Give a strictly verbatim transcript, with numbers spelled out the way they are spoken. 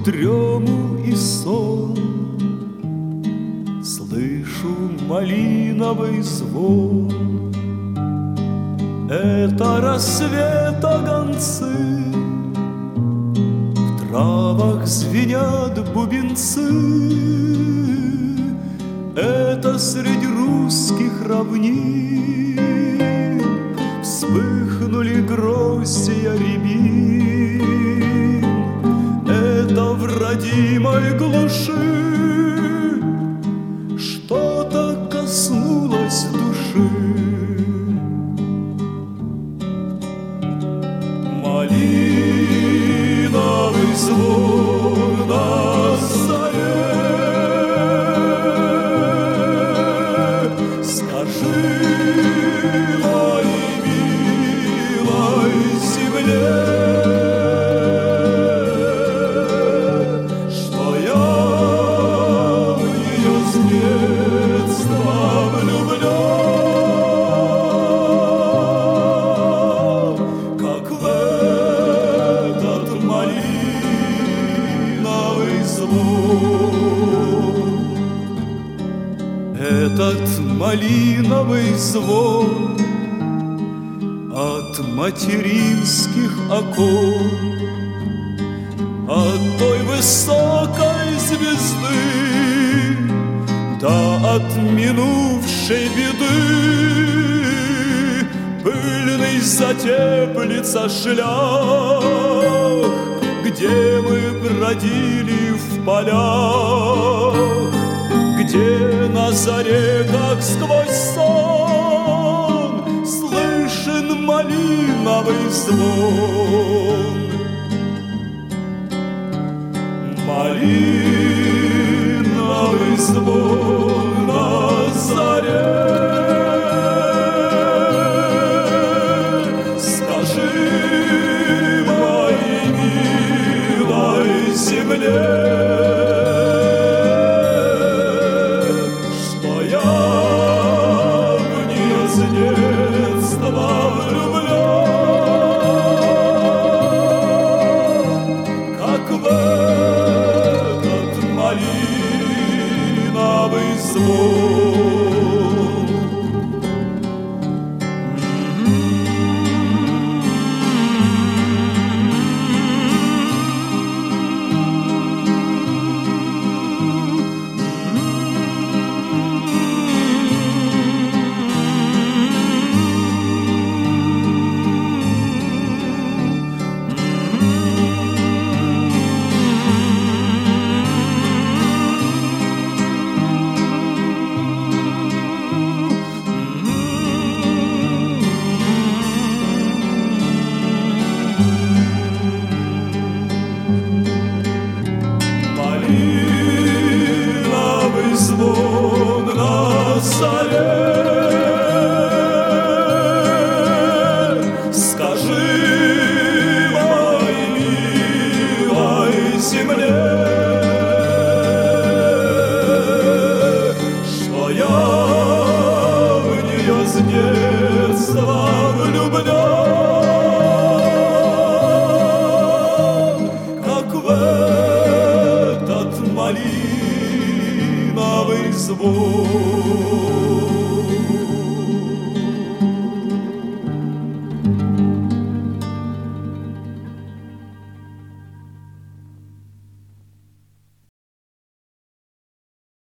дрему и сон слышу малиновый звон. Это рассвета гонцы, в травах звенят бубенцы. Это среди русских равнин вспыхнули гроздья рябин. Это в родимой глуши что-то коснулось души. Малиновый звон на заре, скажи моей милой земле, что я в нее с детства влюблен, как в этот малиновый звон. Этот малиновый звон от материнских окон, от той высокой звезды, да от минувшей беды. Пыльный затеплится шлях, где мы бродили в полях, где на заре, как сквозь сон, слышен малиновый звон. Малиновый звон на заре, скажи моей милой земле, звон на заре, скажи моей милой земле, что я в нее с детства влюблен, как в этот малиновый звон.